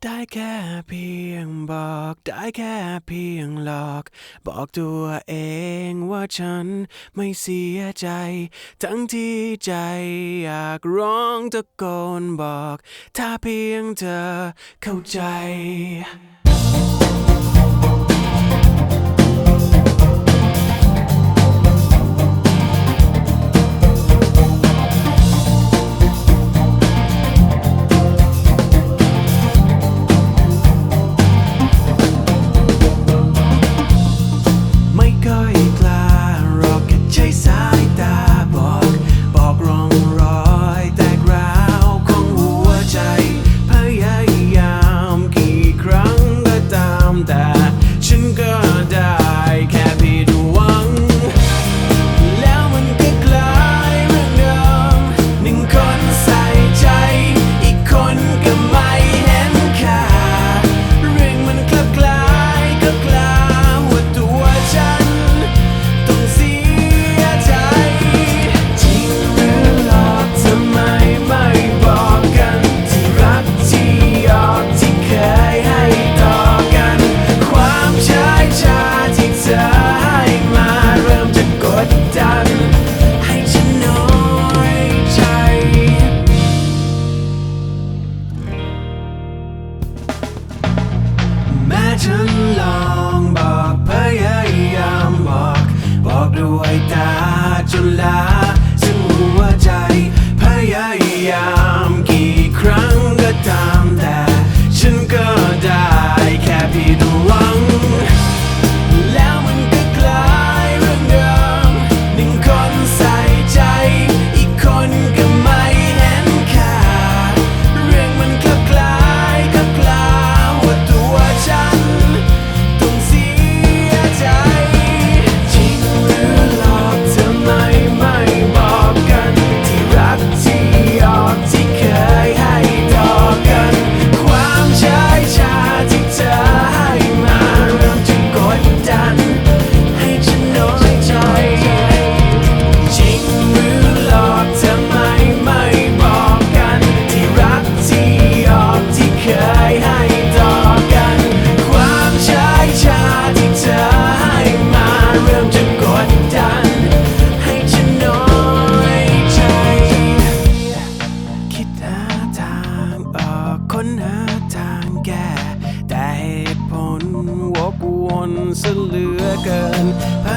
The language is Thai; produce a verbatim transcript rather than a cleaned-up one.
ได้แค่เพียงบอกได้แค่เพียงหลอกบอกตัวเองว่าฉันไม่เสียใจทั้งที่ใจอยากร้องตะโกนบอกถ้าเพียงเธอเข้าใจฉันลองบอกพยายามบอกบอกด้วยตาจนลาซึ่งหัวใจพยายามกี่ครั้งก็ตามแต่ฉันก็ได้แค่ผิดหวังแล้วมันก็กลายเรื่องเดิมหนึ่งคนใส่ใจอีกคนก็ไม่เห็นค่าเรื่องมันคลับคล้ายคลับคลาว่าตัวฉันค้นหาทางแก้แต่เหตุผลวกวนซะเหลือเกินพ